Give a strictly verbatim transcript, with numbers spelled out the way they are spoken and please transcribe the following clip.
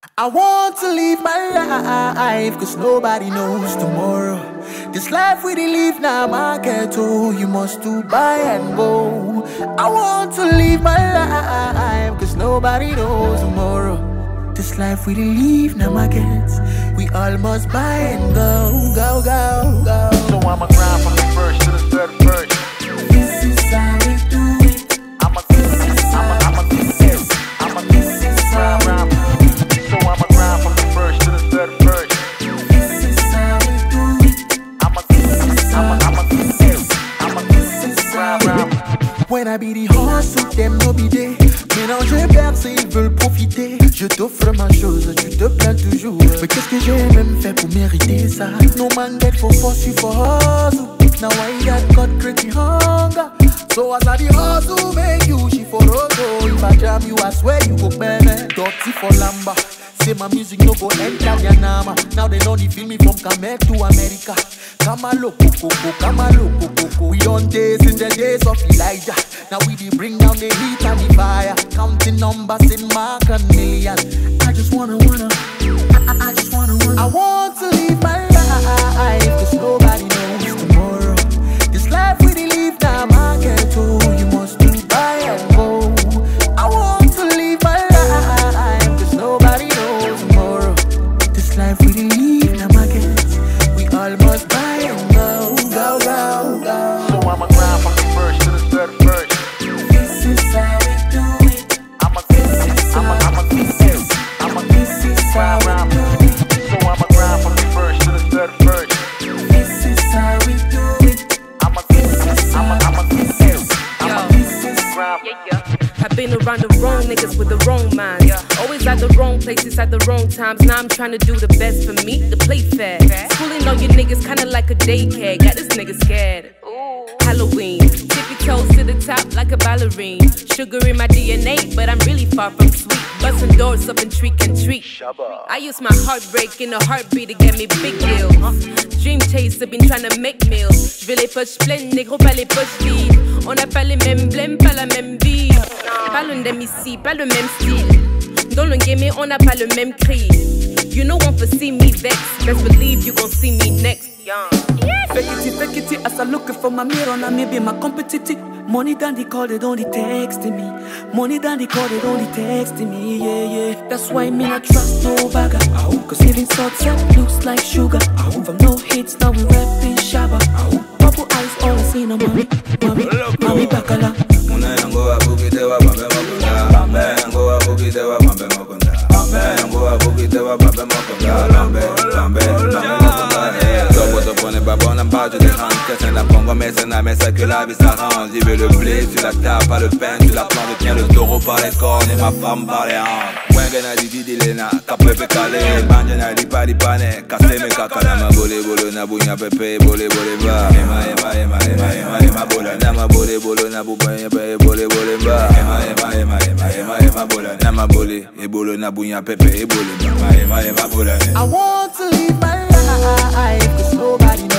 I want to live my life, cause nobody knows tomorrow. This life we live now, my ghetto, you must do buy and go. I want to live my life, cause nobody knows tomorrow. This life we live now, my kids, we all must buy and go, go, go, go. So I'ma grind from the first to the third verse. This is how we do it. I'm a this is I'm a I'm a this is I'm a this is grind, grind. So I'ma grind from the first to the third verse. This is how we do it. I'm a this is I'm a I'm a this is I'm a this is grind, grind. When I be the hustle, them no be there. Mélanger percé, ils veulent profiter. Je t'offre ma chose, tu te plains toujours. Mais qu'est-ce que j'ai même fait pour mériter ça? No man get for force, you for hustle. Now I got got crazy hunger. So as I the hustle, make you she for roto. If I jam you, I swear you go better. Dirty for lamba. Say my music no go enter your nama. Now they only feel me from Kamek to America. Kamalo koko, kamalo koko. We on days in the days of Elijah. Now we dey bring down the heat and the fire. Counting numbers in mark and million. I just wanna, wanna, I, I just wanna, wanna. I want to live my life, cause nobody knows tomorrow. This life we dey live now, my ghetto, you must do buy and go. I want to live my life, cause nobody knows tomorrow. This life we dey live now, my ghetto, we all must buy and go, go, go, go. So I'ma grind from the first to the third verse. This is how we do it. I'm a this is I'm a I'm a this is I'm a this is grind, grind. So I'ma grind from the first to the third verse. This is how we do it. I'm a this is I'm a I'm a this is I'm a this is grind. Yeah, yeah. I've been around the wrong niggas with the wrong minds. Yeah. Always at the wrong places at the wrong times. Now I'm trying to do the best for me, to play fair. Schooling all you niggas kinda like a daycare. Got this nigga scared. Ooh. Halloween, tippy toes to the top like a ballerine. Sugar in my D N A, but I'm really far from sweet. Bustin' doors up in treat and treat. I use my heartbreak in a heartbeat to get me big deals. Dream chaser, been trying to make meals. J'vais les poches pleines, négro pas les poches vides. On n'a pas les mêmes blèmes, pas la même vie. Pas le même ici, pas le même style. Dans le game, on n'a pas le même cri. You know one for see me vex. Best believe you gon' see me next. Yeah. Fake it, fake it, as I look for my mirror, now maybe my competitive. Money down the call, they don't texting me. Money down the call, they don't texting me, yeah, yeah. That's why me not trust no bagger. Cause living success looks like sugar. From no hits, now we rapping shabba. Bubble eyes, all I see no mommy, mommy, mommy bacala. Munengo wa bukite wa bambe mokonda. Munengo wa bukite wa bambe mokonda. Munengo wa bukite wa bambe mokonda. Bambe, bambe, bambe mokonda. Lobo te pone pas bon, n'a pas de dérange. Que c'est la pongo, mais c'est la messe que la vie s'arrange. Il veut le blé, tu la tapes, pas le pain, tu la plantes, tiens le taureau par les cornes et ma femme par les hanches. Wengena di di di lena, kapepe kale. Banjana di pa di pane, kase me kakala. Ma bole bolo na bunya pepe, bole bole ba. Ema ema ema ema ema ema bola. Nama bole bolo na bunya pepe, bole bole ba. Ema ema ema ema ema ema bola. Nama bole e bolo na bunya pepe, e bole ba. Ema ema ema bola. I want to live my life, cause nobody